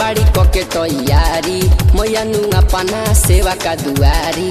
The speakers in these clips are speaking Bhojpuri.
बाड़ी कके तैयारी मैया नुआ पाना सेवा का दुआरी।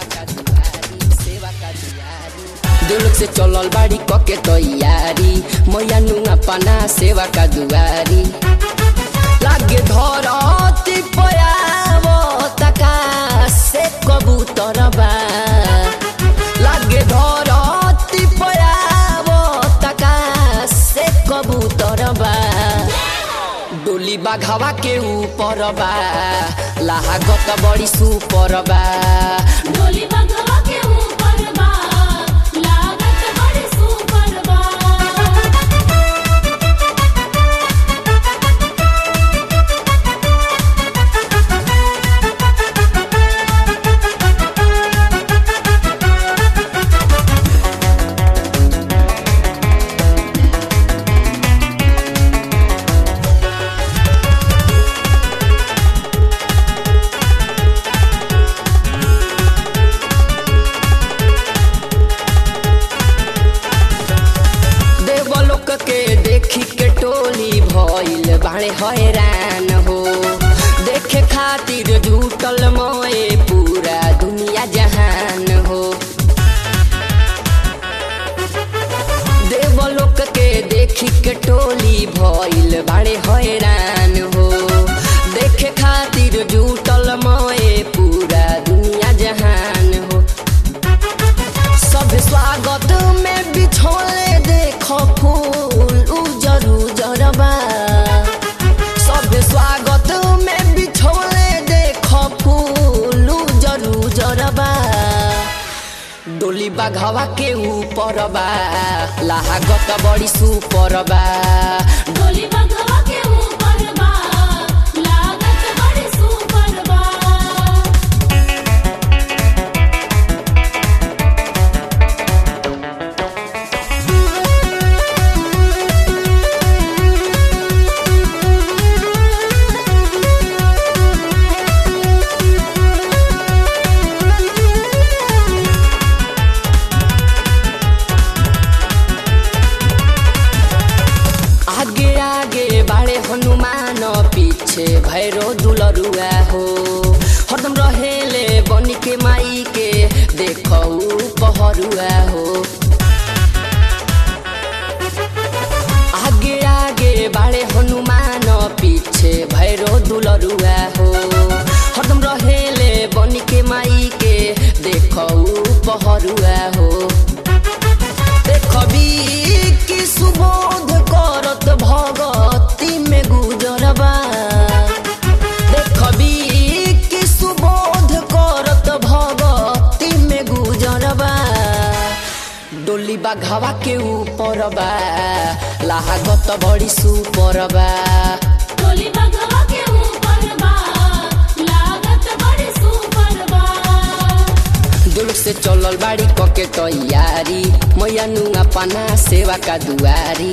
दिल से चलल बाड़ी कके तैयारी मैया नुआ पाना सेवा का दुआरी। लागे धरती पयावो तका से कबूतर बा, लागे धरती पयावो तका से कबूतर बा। डोली बाघवा के ऊपर बा लागत बड़ी सुपर बा। डोली बाघवा के ऊपर बा लागत बड़ी सुपर बा। देखी के टोली भइल बाड़े हैरान हो, देखे खातिर जुटल मोए पूरा दुनिया जहान हो। देवलोक के देखी के टोली भइल बाड़े हैरान हो, देखे खातिर जुटल मोए पूरा दुनिया जहान हो। सब स्वागत में बिछोले देखो फूल उजर उजर बा, सब स्वागत में बिछोले देखो फूल उजर उजर बा। डोली बाघवा के ऊपर बा लागत बड़ी सुपर बा। डोली बाघवा के ऊपर बा लागत बड़ी सुपर बा। आगे आगे बाड़े हनुमान पीछे भैरो दुलरुआ हो, हरदम रहेले बनी के माई के देखो पहरुआ हो। आगे आगे बाड़े हनुमान पीछे भैरो दुलरुआ हो, हरदम रहेले बनी के माई के देखो पहरुआ हो। देखबी कि सुबोध करत भगती में गुजरबा, देखबी कि सुबोध करत भगती में गुजरबा। डोली बाघवा के ऊपर बा लागत बड़ी सुपर बा। डोली बाघवा के ऊपर बा लागत बड़ी सुपर बा। दिल से चलल बाड़ी कके तैयारी मैया नुआ पाना सेवा का दुआरी।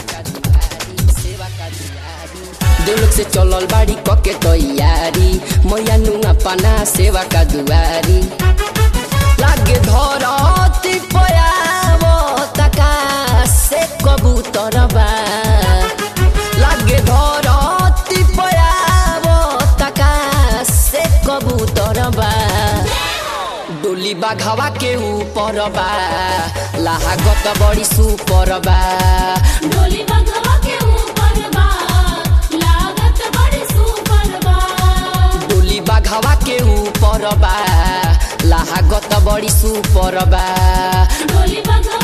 दिल से चलल बाड़ी कके तैयारी मैया नुआ पाना सेवा का दुआरी। लागे धरती पयावो तका से कबूतर बा, लागे धरती पयावो तका से कबूतर बा। डोली बाघवा के ऊपर बा लागत बड़ी सुपर बा। डोली बाघवा के ऊपर बा लागत बड़ी सुपर बा। डोली बाघवा के ऊपर बा लागत बड़ी सुपर बा। डोली बाघवा